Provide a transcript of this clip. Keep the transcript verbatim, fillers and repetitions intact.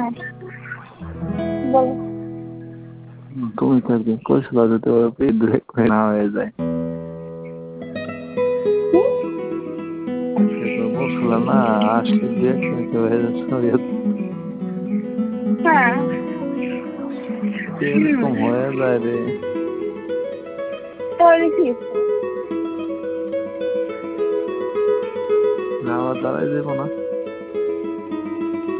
হ্যাঁ বলো। তুমি তো একদিন কইছিলা যে তোর পেট ব্রেক হয়ে না হয়ে যায়। বলছিলাম না আসলে দু এক মিনিট হয়ে যাচ্ছে। হ্যাঁ এরকম হয়ে যায় রে। না আবার দাঁড়াই দেবো না।